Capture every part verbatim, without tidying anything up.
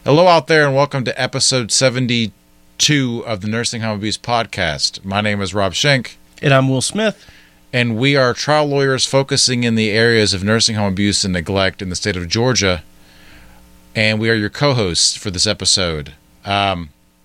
Hello out there, and welcome to episode seventy-two of the Nursing Home Abuse Podcast. My name is Rob Schenk. And I'm Will Smith. And we are trial lawyers focusing in the areas of nursing home abuse and neglect in the state of Georgia. And we are your co-hosts for this episode. Um,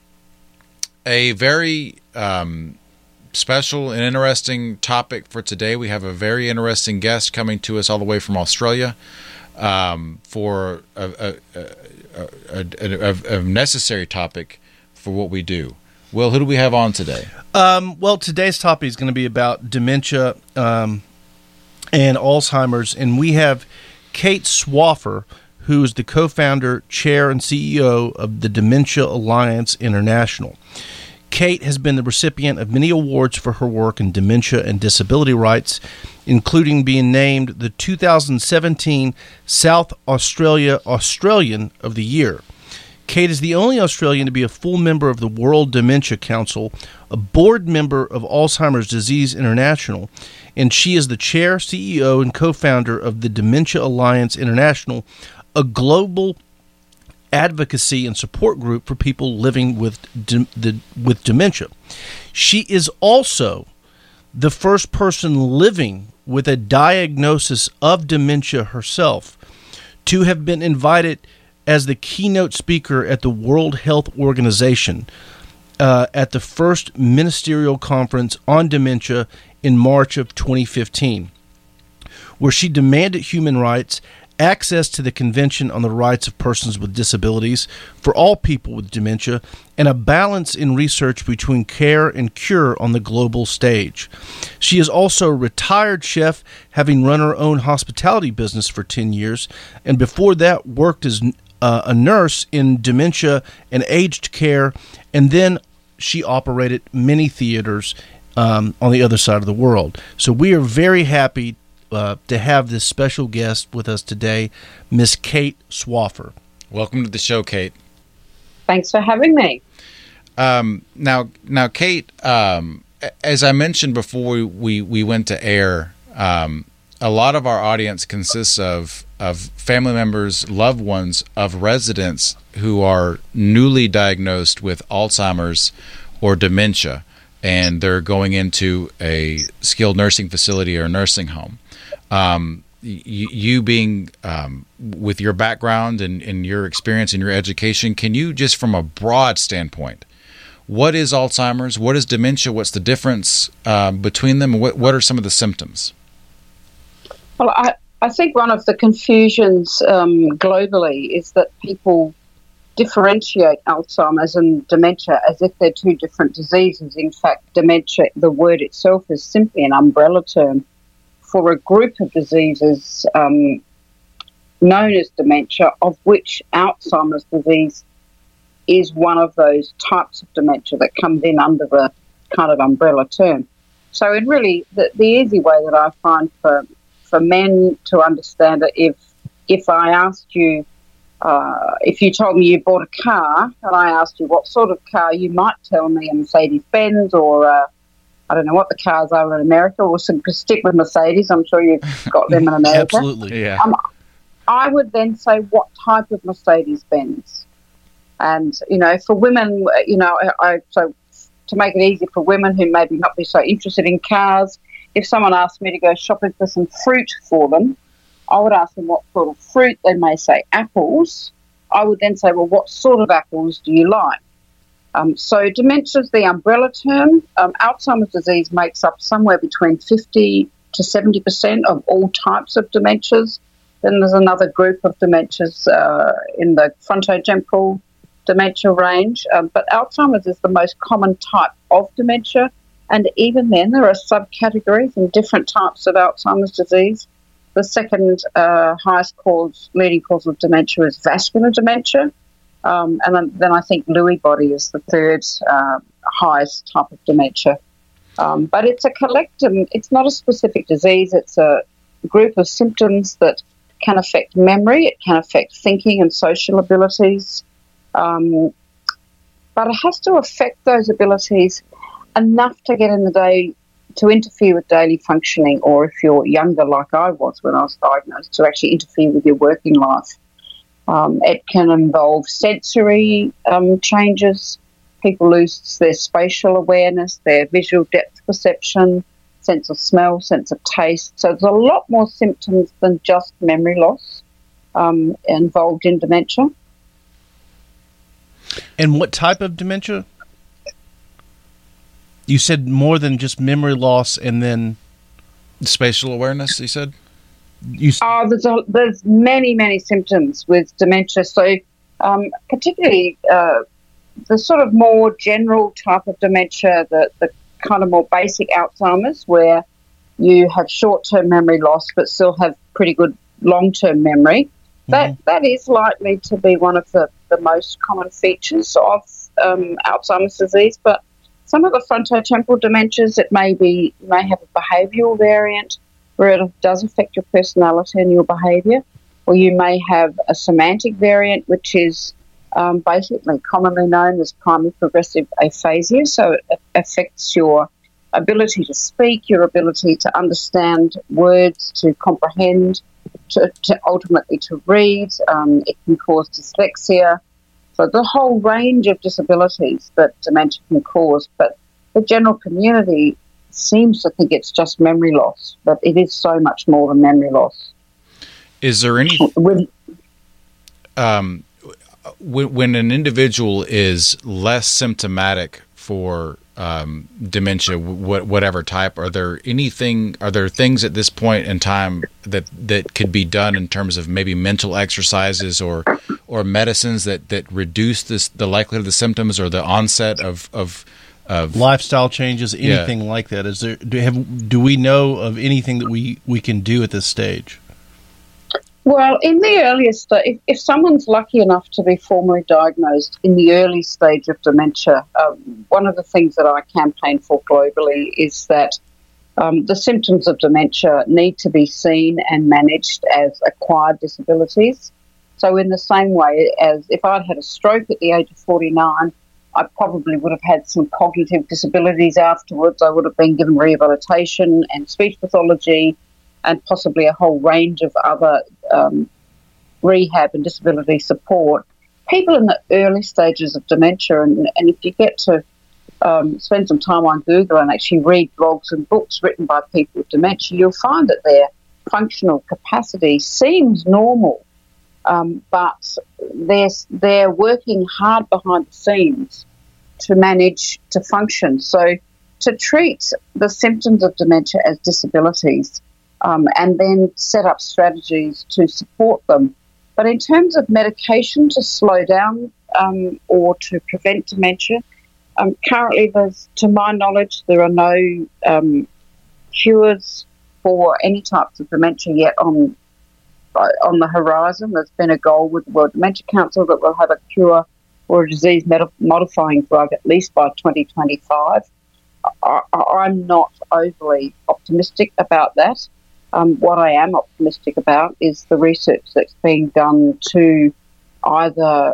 a very um, special and interesting topic for today. We have a very interesting guest coming to us all the way from Australia um, for a, a, a, a, a, a necessary topic for what we do. Will, who do we have on today? Um, well, today's topic is going to be about dementia um, and Alzheimer's, and we have Kate Swaffer, who is the co-founder, chair, and C E O of the Dementia Alliance International. Kate has been the recipient of many awards for her work in dementia and disability rights, including being named the two thousand seventeen South Australia Australian of the Year. Kate is the only Australian to be a full member of the World Dementia Council, a board member of Alzheimer's Disease International, and she is the chair, C E O, and co-founder of the Dementia Alliance International, a global advocacy and support group for people living with de- the, with dementia. She is also the first person living with a diagnosis of dementia herself to have been invited as the keynote speaker at the World Health Organization uh, at the first ministerial conference on dementia in March of twenty fifteen, where she demanded human rights, access to the Convention on the Rights of Persons with Disabilities for all people with dementia, and a balance in research between care and cure on the global stage. She is also a retired chef, having run her own hospitality business for ten years, and before that worked as uh, a nurse in dementia and aged care, and then she operated many theaters um, on the other side of the world. So we are very happy Uh, to have this special guest with us today, Miss Kate Swaffer. Welcome to the show, Kate. Thanks for having me. Um, now, now, Kate, um, as I mentioned before we, we, we went to air, um, a lot of our audience consists of, of family members, loved ones of residents who are newly diagnosed with Alzheimer's or dementia, and they're going into a skilled nursing facility or nursing home. Um, you, you being um, with your background and, and your experience and your education, can you just from a broad standpoint, what is Alzheimer's? What is dementia? What's the difference uh, between them? What, what are some of the symptoms? Well, I, I think one of the confusions um, globally is that people differentiate Alzheimer's and dementia as if they're two different diseases. In fact, dementia, the word itself, is simply an umbrella term for a group of diseases um, known as dementia, of which Alzheimer's disease is one of those types of dementia that comes in under the kind of umbrella term. So it really, the, the easy way that I find for for men to understand it, if if I asked you, uh, if you told me you bought a car and I asked you what sort of car, you might tell me a Mercedes-Benz or a I don't know what the cars are in America. We'll stick with Mercedes. I'm sure you've got them in America. Absolutely, yeah. Um, I would then say, what type of Mercedes-Benz? And, you know, for women, you know, I, I so to make it easy for women who maybe not be so interested in cars, if someone asked me to go shopping for some fruit for them, I would ask them what sort of fruit. They may say apples. I would then say, well, what sort of apples do you like? Um, so dementia is the umbrella term. Um, Alzheimer's disease makes up somewhere between fifty to seventy percent of all types of dementias. Then there's another group of dementias uh, in the frontotemporal dementia range. Um, but Alzheimer's is the most common type of dementia. And even then, there are subcategories and different types of Alzheimer's disease. The second uh, highest cause, leading cause of dementia is vascular dementia. Um, and then, then I think Lewy body is the third uh, highest type of dementia. Um, but it's a collective, it's not a specific disease, it's a group of symptoms that can affect memory, it can affect thinking and social abilities. Um, but it has to affect those abilities enough to get in the day, to interfere with daily functioning, or if you're younger like I was when I was diagnosed, to actually interfere with your working life. Um, it can involve sensory um, changes. People lose their spatial awareness, their visual depth perception, sense of smell, sense of taste. So there's a lot more symptoms than just memory loss um, involved in dementia. And what type of dementia? You said more than just memory loss, and then spatial awareness, you said? You s- Oh, there's, a, there's many, many symptoms with dementia. So um, particularly uh, the sort of more general type of dementia, the, the kind of more basic Alzheimer's, where you have short-term memory loss but still have pretty good long-term memory. That mm-hmm. that is likely to be one of the, the most common features of um, Alzheimer's disease. But some of the frontotemporal dementias, it may be may have a behavioural variant where it does affect your personality and your behaviour, or you may have a semantic variant, which is um, basically commonly known as primary progressive aphasia. So it affects your ability to speak, your ability to understand words, to comprehend, to, to ultimately to read. Um, it can cause dyslexia. So the whole range of disabilities that dementia can cause, but the general community seems to think it's just memory loss, but it is so much more than memory loss. Is there any... With, um, when, when an individual is less symptomatic for um, dementia, wh- whatever type, are there anything? Are there things at this point in time that, that could be done in terms of maybe mental exercises or or medicines that, that reduce this the likelihood of the symptoms or the onset of of, of lifestyle changes, anything yeah. like that? Is there do have do we know of anything that we, we can do at this stage? Well, in the earliest, if, if someone's lucky enough to be formally diagnosed in the early stage of dementia, um, one of the things that I campaign for globally is that um, the symptoms of dementia need to be seen and managed as acquired disabilities. So in the same way as if I'd had a stroke at the age of forty-nine, I probably would have had some cognitive disabilities afterwards. I would have been given rehabilitation and speech pathology and possibly a whole range of other um, rehab and disability support. People in the early stages of dementia, and, and if you get to um, spend some time on Google and actually read blogs and books written by people with dementia, you'll find that their functional capacity seems normal, um, but they're, they're working hard behind the scenes to manage to function. So to treat the symptoms of dementia as disabilities Um, and then set up strategies to support them. But in terms of medication to slow down um, or to prevent dementia, um, currently, there's, to my knowledge, there are no um, cures for any types of dementia yet on on the horizon. There's been a goal with the World Dementia Council that we'll have a cure or a disease-modifying drug at least by twenty twenty-five. I, I'm not overly optimistic about that. Um, what I am optimistic about is the research that's being done to either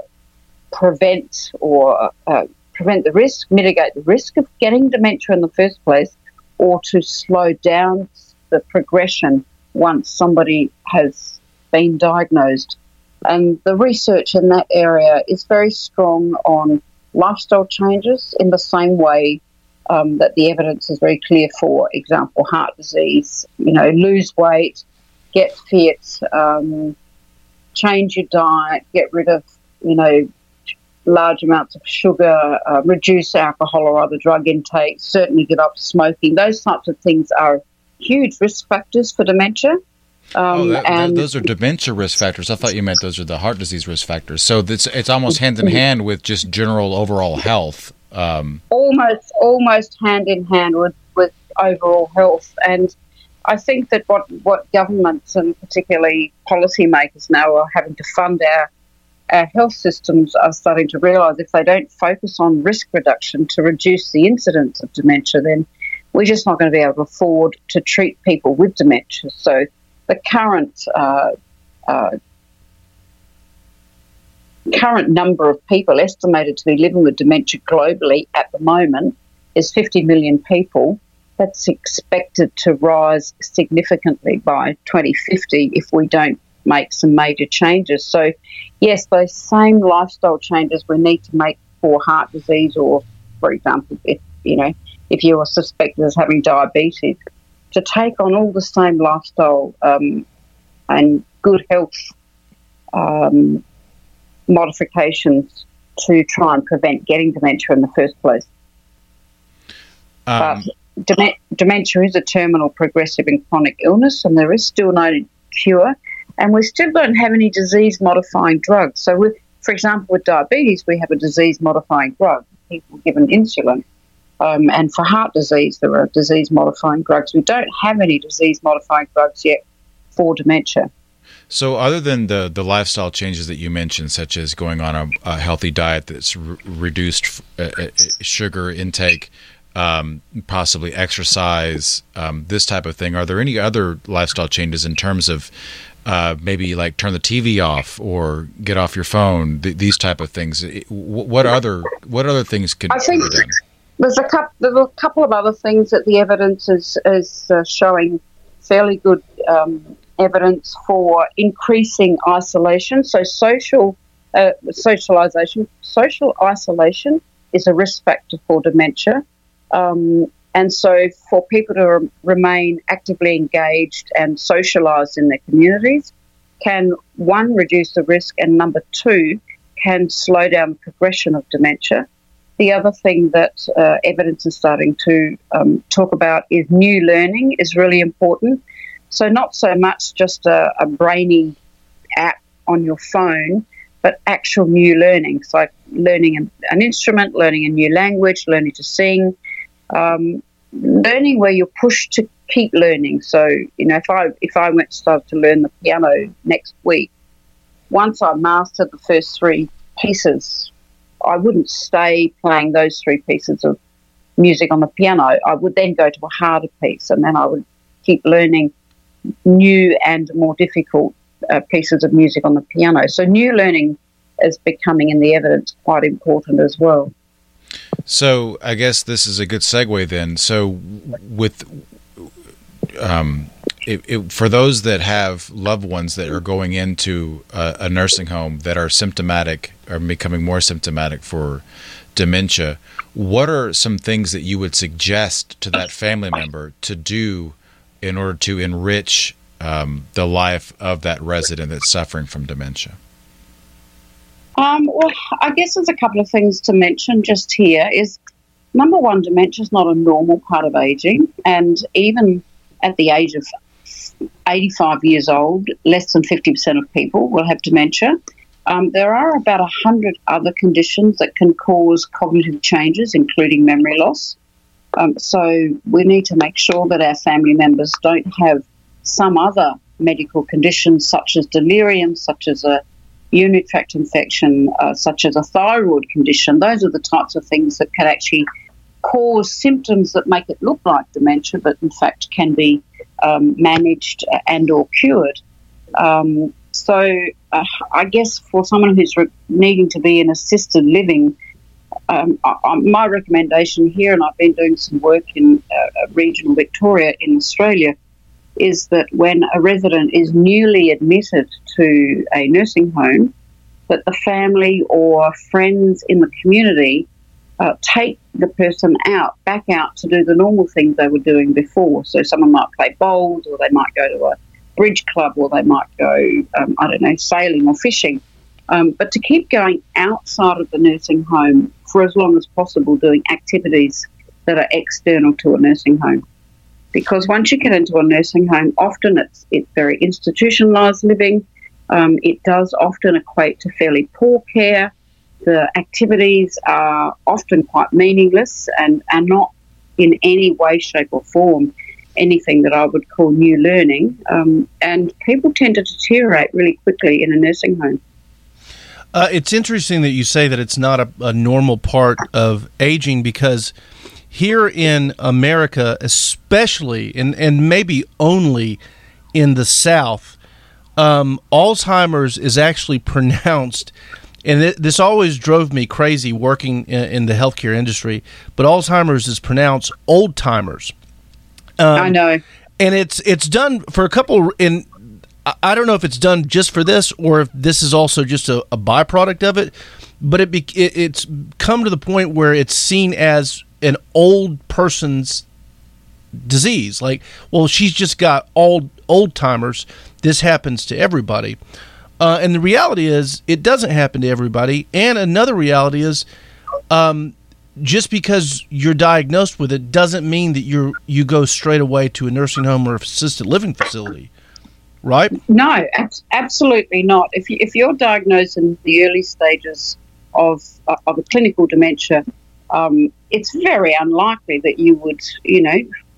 prevent or uh, prevent the risk, mitigate the risk of getting dementia in the first place, or to slow down the progression once somebody has been diagnosed. And the research in that area is very strong on lifestyle changes in the same way Um, that the evidence is very clear. For example, heart disease, you know, lose weight, get fit, um, change your diet, get rid of, you know, large amounts of sugar, uh, reduce alcohol or other drug intake, certainly give up smoking. Those types of things are huge risk factors for dementia. Um, oh, that, and those are dementia risk factors. I thought you meant those are the heart disease risk factors. So it's, it's almost hand in hand with just general overall health. Um, almost almost hand in hand with, with overall health. And I think that what, what governments and particularly policymakers now are having to fund our, our health systems are starting to realise if they don't focus on risk reduction to reduce the incidence of dementia, then we're just not going to be able to afford to treat people with dementia. So the current uh, uh, current number of people estimated to be living with dementia globally at the moment is fifty million people. That's expected to rise significantly by twenty fifty if we don't make some major changes. So, yes, those same lifestyle changes we need to make for heart disease, or, for example, if you know if you are suspected as having diabetes, to take on all the same lifestyle um, and good health um, modifications to try and prevent getting dementia in the first place. Um, but dem- dementia is a terminal, progressive and chronic illness, and there is still no cure, and we still don't have any disease-modifying drugs. So, with, for example, with diabetes, we have a disease-modifying drug. People given insulin. Um, and for heart disease, there are disease-modifying drugs. We don't have any disease-modifying drugs yet for dementia. So other than the, the lifestyle changes that you mentioned, such as going on a, a healthy diet that's re- reduced uh, uh, sugar intake, um, possibly exercise, um, this type of thing, are there any other lifestyle changes in terms of uh, maybe like turn the T V off or get off your phone, th- these type of things? What other what other things could I think be done? There's a, couple, there's a couple of other things that the evidence is, is uh, showing fairly good um, evidence for increasing isolation. So social uh, socialization, social isolation is a risk factor for dementia. Um, and so for people to re- remain actively engaged and socialised in their communities can, one, reduce the risk, and number two, can slow down the progression of dementia. The other thing that uh, evidence is starting to um, talk about is new learning is really important. So not so much just a, a brainy app on your phone, but actual new learning. So like learning an, an instrument, learning a new language, learning to sing, um, learning where you're pushed to keep learning. So, you know, if I if I went to start to learn the piano next week, once I mastered the first three pieces, I wouldn't stay playing those three pieces of music on the piano. I would then go to a harder piece, and then I would keep learning new and more difficult uh, pieces of music on the piano. So new learning is becoming, in the evidence, quite important as well. So I guess this is a good segue then. So with um, it, it, for those that have loved ones that are going into a, a nursing home that are symptomatic or becoming more symptomatic for dementia, what are some things that you would suggest to that family member to do in order to enrich um, the life of that resident that's suffering from dementia? Um, well, I guess there's a couple of things to mention just here. Is number one, dementia is not a normal part of aging, and even at the age of eighty-five years old, less than fifty percent of people will have dementia. Um, there are about one hundred other conditions that can cause cognitive changes, including memory loss. Um, so we need to make sure that our family members don't have some other medical conditions, such as delirium, such as a urinary tract infection, uh, such as a thyroid condition. Those are the types of things that can actually cause symptoms that make it look like dementia, but in fact can be um, managed and or cured. Um, so uh, I guess for someone who's re- needing to be in assisted living, um, I, I, my recommendation here, and I've been doing some work in uh, regional Victoria in Australia, is that when a resident is newly admitted to a nursing home, that the family or friends in the community uh, take the person out, back out to do the normal things they were doing before. So someone might play bowls, or they might go to a bridge club, or they might go, um, I don't know, sailing or fishing. Um, but to keep going outside of the nursing home for as long as possible, doing activities that are external to a nursing home. Because once you get into a nursing home, often it's it's very institutionalised living. Um, it does often equate to fairly poor care. The activities are often quite meaningless and are not in any way, shape or form anything that I would call new learning. Um, and people tend to deteriorate really quickly in a nursing home. Uh, it's interesting that you say that it's not a, a normal part of aging, because here in America, especially, and, and maybe only in the South, um, Alzheimer's is actually pronounced, and it, this always drove me crazy working in, in the healthcare industry, but Alzheimer's is pronounced old-timers. Um, I know. And it's it's done for a couple, in I, I don't know if it's done just for this or if this is also just a, a byproduct of it, but it, be, it it's come to the point where it's seen as an old person's disease. Like, well, she's just got old old timers. This happens to everybody. Uh, and the reality is it doesn't happen to everybody. And another reality is um, just because you're diagnosed with it doesn't mean that you're you go straight away to a nursing home or assisted living facility, right? No, ab- absolutely not. If, you, if you're diagnosed in the early stages of, uh, of a clinical dementia, um, it's very unlikely that you would, you know,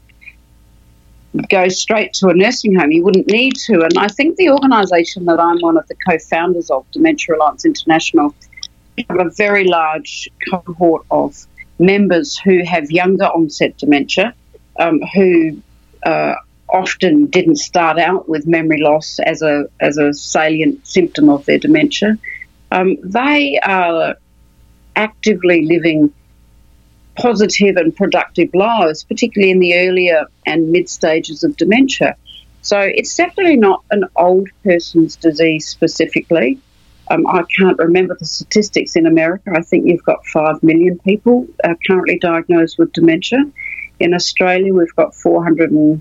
go straight to a nursing home. You wouldn't need to. And I think the organisation that I'm one of the co-founders of, Dementia Alliance International, have a very large cohort of members who have younger onset dementia, um, who uh, often didn't start out with memory loss as a as a salient symptom of their dementia. Um, they are actively living positive and productive lives, particularly in the earlier and mid stages of dementia. So it's definitely not an old person's disease specifically. Um, I can't remember the statistics in America. I think you've got five million people uh, currently diagnosed with dementia. In Australia, we've got four hundred and,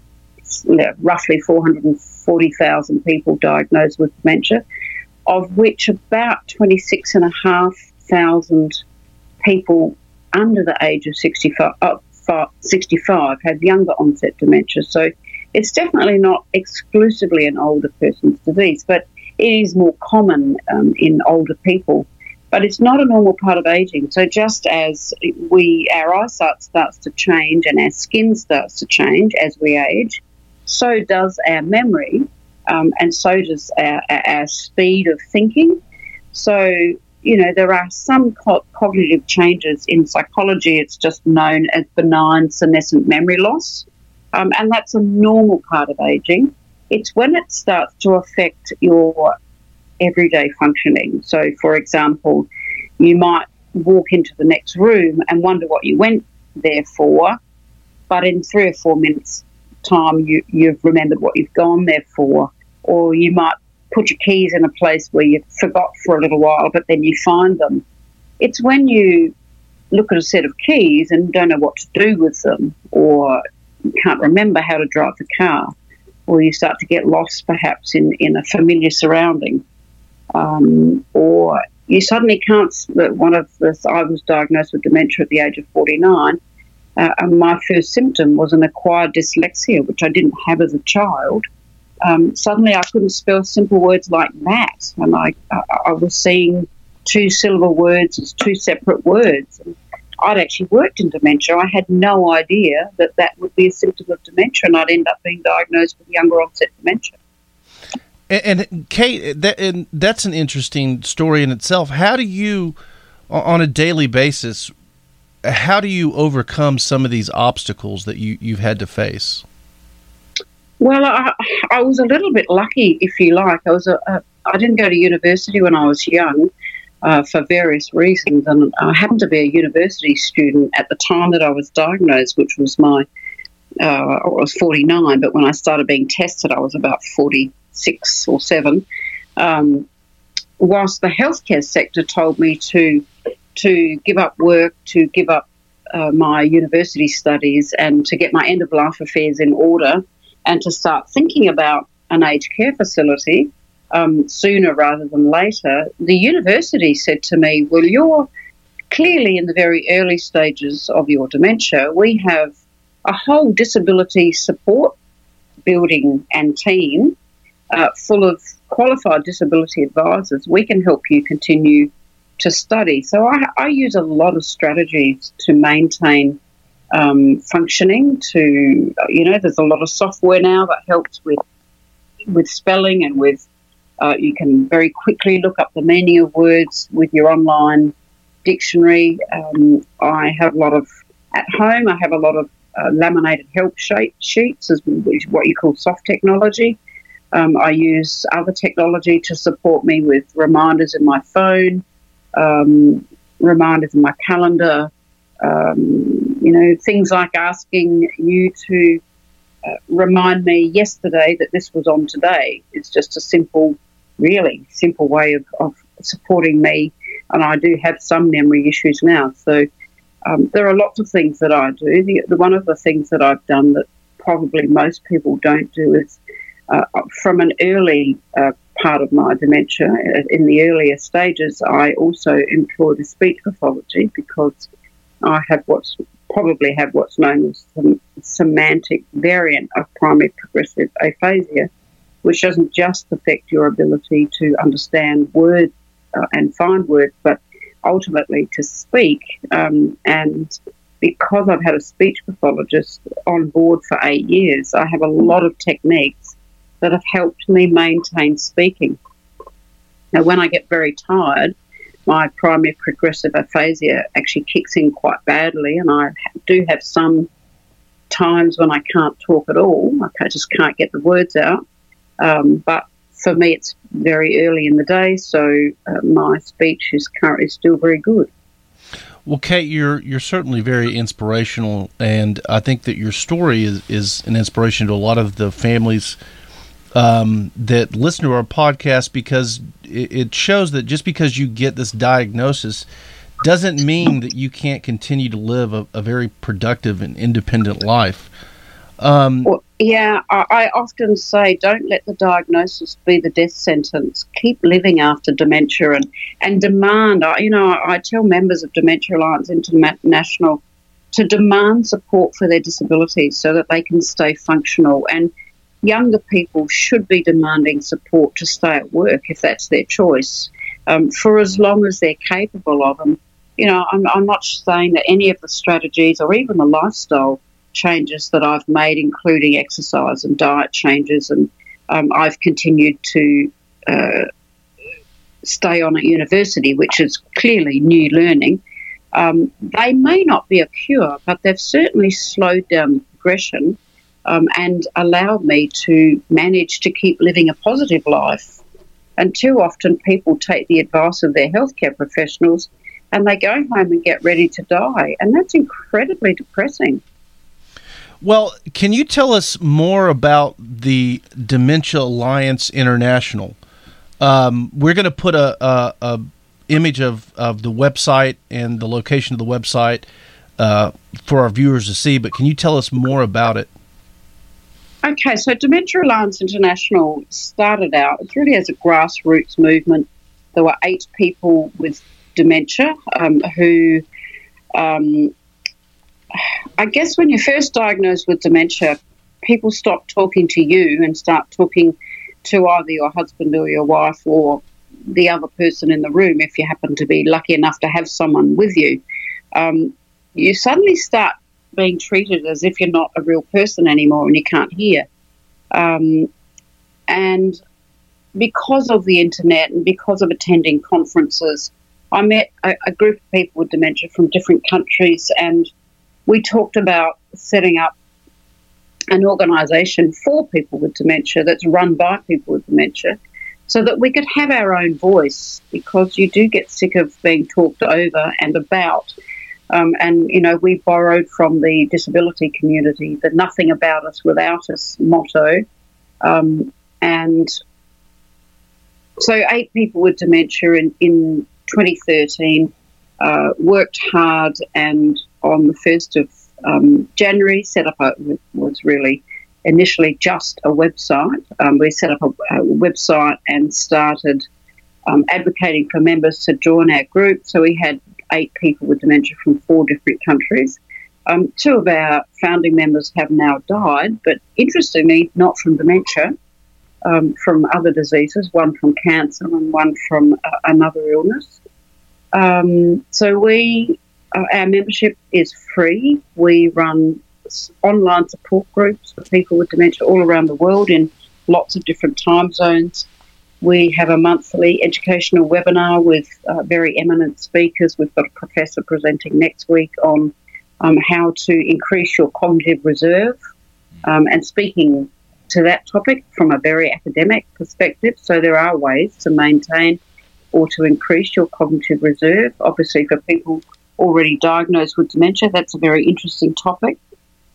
roughly four hundred forty thousand people diagnosed with dementia, of which about twenty-six thousand five hundred people under the age of sixty-five, uh, sixty-five have younger onset dementia. So it's definitely not exclusively an older person's disease, but it is more common um, in older people. But it's not a normal part of aging. So just as we, our eyesight starts to change and our skin starts to change as we age, so does our memory, um, and so does our, our speed of thinking. So, you know, there are some co- cognitive changes in psychology. It's just known as benign senescent memory loss, um, and that's a normal part of aging. It's when it starts to affect your everyday functioning. So, for example, you might walk into the next room and wonder what you went there for, but in three or four minutes' time, you, you've remembered what you've gone there for, or you might put your keys in a place where you forgot for a little while, but then you find them. It's when you look at a set of keys and don't know what to do with them, or you can't remember how to drive the car, or you start to get lost perhaps in, in a familiar surrounding, um, or you suddenly can't. One of the, I was diagnosed with dementia at the age of forty-nine, uh, and my first symptom was an acquired dyslexia, which I didn't have as a child. Um, suddenly I couldn't spell simple words like that, and I, I, I was seeing two-syllable words as two separate words. And I'd actually worked in dementia. I had no idea that that would be a symptom of dementia, and I'd end up being diagnosed with younger onset dementia. And, and Kate, that, and that's an interesting story in itself. How do you, on a daily basis, how do you overcome some of these obstacles that you, you've had to face? Well, I, I was a little bit lucky, if you like. I was a, a, I didn't go to university when I was young uh, for various reasons, and I happened to be a university student at the time that I was diagnosed, which was my, uh, I was forty-nine, but when I started being tested, I was about forty-six or seven. Um, whilst the healthcare sector told me to to give up work, to give up uh, my university studies, and to get my end-of-life affairs in order, and to start thinking about an aged care facility um, sooner rather than later, the university said to me, well, you're clearly in the very early stages of your dementia. We have a whole disability support building and team uh, full of qualified disability advisors. We can help you continue to study. So I, I use a lot of strategies to maintain Um, functioning. To, you know, there's a lot of software now that helps with with spelling, and with uh, you can very quickly look up the meaning of words with your online dictionary. Um, I have a lot of, at home, I have a lot of uh, laminated help sheet, sheets, which is what you call soft technology. Um, I use other technology to support me with reminders in my phone, um, reminders in my calendar, Um, you know, things like asking you to uh, remind me yesterday that this was on today. It's just a simple, really simple way of, of supporting me. And I do have some memory issues now. So um, there are lots of things that I do. The, the, one of the things that I've done that probably most people don't do is uh, from an early uh, part of my dementia, in the earlier stages, I also employed a speech pathology because I have what's probably have what's known as the semantic variant of primary progressive aphasia, which doesn't just affect your ability to understand words uh, and find words, but ultimately to speak. Um, and because I've had a speech pathologist on board for eight years, I have a lot of techniques that have helped me maintain speaking. Now, when I get very tired, my primary progressive aphasia actually kicks in quite badly, and I do have some times when I can't talk at all. I just can't get the words out. Um, but for me, it's very early in the day, so uh, my speech is currently still very good. Well, Kate, you're you're certainly very inspirational, and I think that your story is, is an inspiration to a lot of the families Um, that listen to our podcast, because it shows that just because you get this diagnosis doesn't mean that you can't continue to live a, a very productive and independent life. Um, well, yeah, I, I often say don't let the diagnosis be the death sentence. Keep living after dementia and, and demand. You know, I, I tell members of Dementia Alliance International to demand support for their disabilities so that they can stay functional, and younger people should be demanding support to stay at work if that's their choice, um, for as long as they're capable of them. You know, I'm, I'm not saying that any of the strategies or even the lifestyle changes that I've made, including exercise and diet changes, and um, I've continued to uh, stay on at university, which is clearly new learning. Um, they may not be a cure, but they've certainly slowed down the progression Um, and allowed me to manage to keep living a positive life. And too often people take the advice of their healthcare professionals and they go home and get ready to die. And that's incredibly depressing. Well, can you tell us more about the Dementia Alliance International? Um, we're going to put a, a, a image of, of the website and the location of the website uh, for our viewers to see, but can you tell us more about it? Okay, so Dementia Alliance International started out, it's really as a grassroots movement. There were eight people with dementia um, who, um, I guess when you're first diagnosed with dementia, people stop talking to you and start talking to either your husband or your wife or the other person in the room, if you happen to be lucky enough to have someone with you. Um, you suddenly start being treated as if you're not a real person anymore and you can't hear. Um, and because of the internet and because of attending conferences, I met a, a group of people with dementia from different countries, and we talked about setting up an organisation for people with dementia that's run by people with dementia so that we could have our own voice, because you do get sick of being talked over and about. Um, and, you know, we borrowed from the disability community the nothing about us without us motto. Um, and so eight people with dementia in, in twenty thirteen uh, worked hard, and on the first of um, January set up a, was really initially just a website. Um, we set up a, a website and started um, advocating for members to join our group. So we had eight people with dementia from four different countries. Um, two of our founding members have now died, but interestingly, not from dementia, um, from other diseases, one from cancer and one from uh, another illness. Um, so we, uh, our membership is free. We run online support groups for people with dementia all around the world in lots of different time zones. We have a monthly educational webinar with uh, very eminent speakers. We've got a professor presenting next week on um, how to increase your cognitive reserve, um, and speaking to that topic from a very academic perspective. So there are ways to maintain or to increase your cognitive reserve. Obviously, for people already diagnosed with dementia, that's a very interesting topic.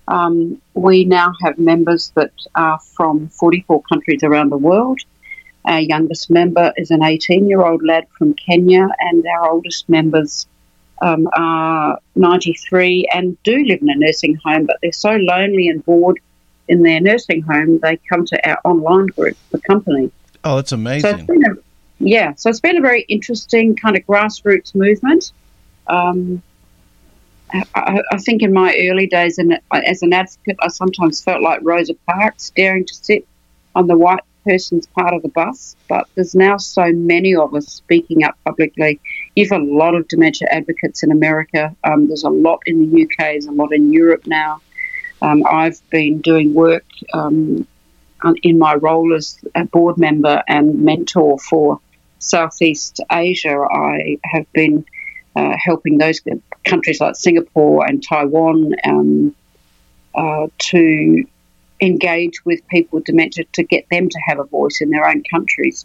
Um, we now have members that are from forty-four countries around the world. Our youngest member is an eighteen-year-old lad from Kenya, and our oldest members um, are ninety-three and do live in a nursing home, but they're so lonely and bored in their nursing home, they come to our online group, the company. Oh, that's amazing. So it's been a, yeah, so it's been a very interesting kind of grassroots movement. Um, I, I think in my early days in, as an advocate, I sometimes felt like Rosa Parks, daring to sit on the white person's part of the bus, but there's now so many of us speaking up publicly. You've got a lot of dementia advocates in America. Um, there's a lot in the U K, there's a lot in Europe now. Um, I've been doing work um, in my role as a board member and mentor for Southeast Asia. I have been uh, helping those countries like Singapore and Taiwan um, uh, to engage with people with dementia to get them to have a voice in their own countries.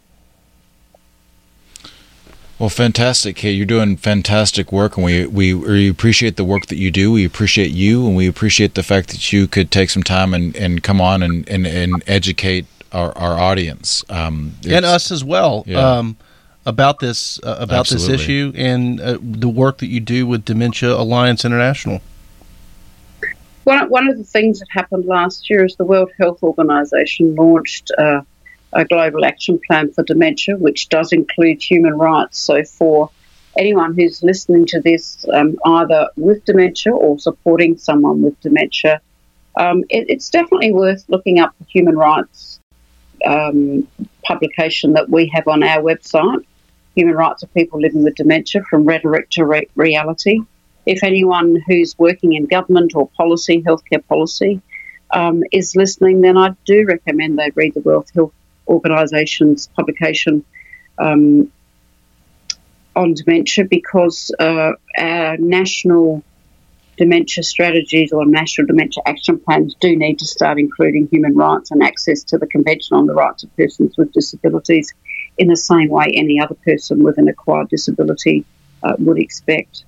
Well, fantastic, Kate. You're doing fantastic work, and we, we we appreciate the work that you do. We appreciate you, and we appreciate the fact that you could take some time and, and come on and, and, and educate our, our audience. Um, and us as well yeah. um, about this uh, about Absolutely. this issue and uh, the work that you do with Dementia Alliance International. One, one of the things that happened last year is the World Health Organization launched uh, a global action plan for dementia, which does include human rights. So for anyone who's listening to this, um, either with dementia or supporting someone with dementia, um, it, it's definitely worth looking up the human rights um, publication that we have on our website, Human Rights of People Living with Dementia, From Rhetoric to Re- Reality. If anyone who's working in government or policy, healthcare policy, um, is listening, then I do recommend they read the World Health Organisation's publication um, on dementia, because uh, our national dementia strategies or national dementia action plans do need to start including human rights and access to the Convention on the Rights of Persons with Disabilities in the same way any other person with an acquired disability uh, would expect.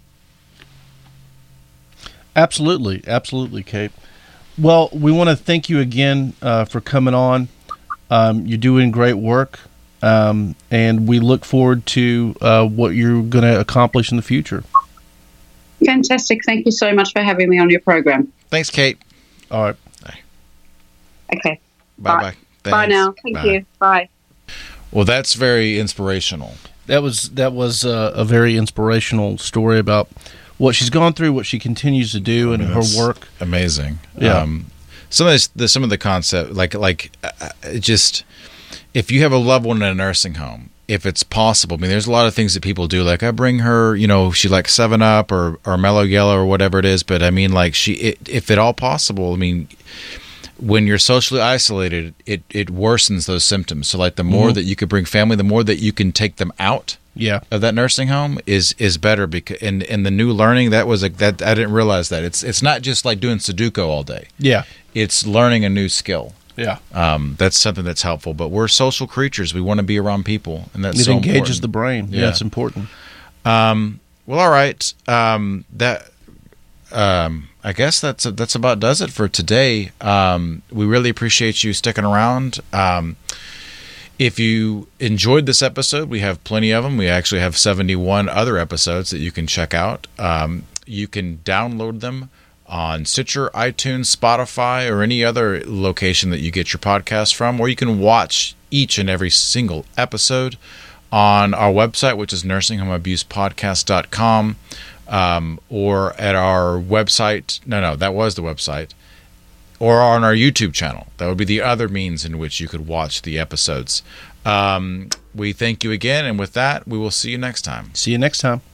Absolutely, absolutely, Kate. Well, we want to thank you again uh, for coming on. Um, you're doing great work, um, and we look forward to uh, what you're going to accomplish in the future. Fantastic. Thank you so much for having me on your program. Thanks, Kate. All right. Okay. Bye-bye. Bye, Bye now. Thank Bye. you. Bye. Well, that's very inspirational. That was that was uh, a very inspirational story about what she's gone through, what she continues to do, and her work. Amazing. Yeah. Um, some of this, the, some of the concept, like like uh, just if you have a loved one in a nursing home, if it's possible. I mean, there's a lot of things that people do. Like I bring her, you know, she likes seven up or or Mellow Yellow or whatever it is. But I mean, like she, it, if at all possible, I mean, when you're socially isolated, it it worsens those symptoms. So like the more mm-hmm. that you could bring family, the more that you can take them out. Yeah. Of that nursing home is is better because in in the new learning that was a, that I didn't realize that it's it's not just like doing Sudoku all day. Yeah. It's learning a new skill. Yeah. Um, that's something that's helpful. But we're social creatures. We want to be around people, and that's it so engages important. the brain. Yeah, Yeah. it's important. Um, well, all right. Um, that um, I guess that's that's about does it for today. Um, we really appreciate you sticking around. Um, If you enjoyed this episode, we have plenty of them. We actually have seventy-one other episodes that you can check out. Um, you can download them on Stitcher, iTunes, Spotify, or any other location that you get your podcast from, or you can watch each and every single episode on our website, which is nursing home abuse podcast dot com, um, or at our website. No, no, that was the website. Or on our YouTube channel. That would be the other means in which you could watch the episodes. Um, we thank you again, and with that, we will see you next time. See you next time.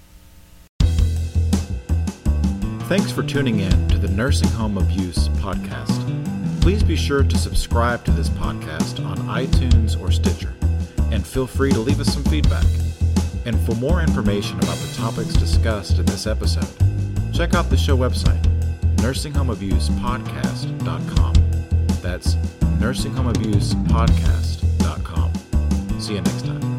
Thanks for tuning in to the Nursing Home Abuse Podcast. Please be sure to subscribe to this podcast on iTunes or Stitcher, and feel free to leave us some feedback. And for more information about the topics discussed in this episode, check out the show website, nursing home abuse podcast dot com. That's nursing home abuse podcast dot com. See you next time.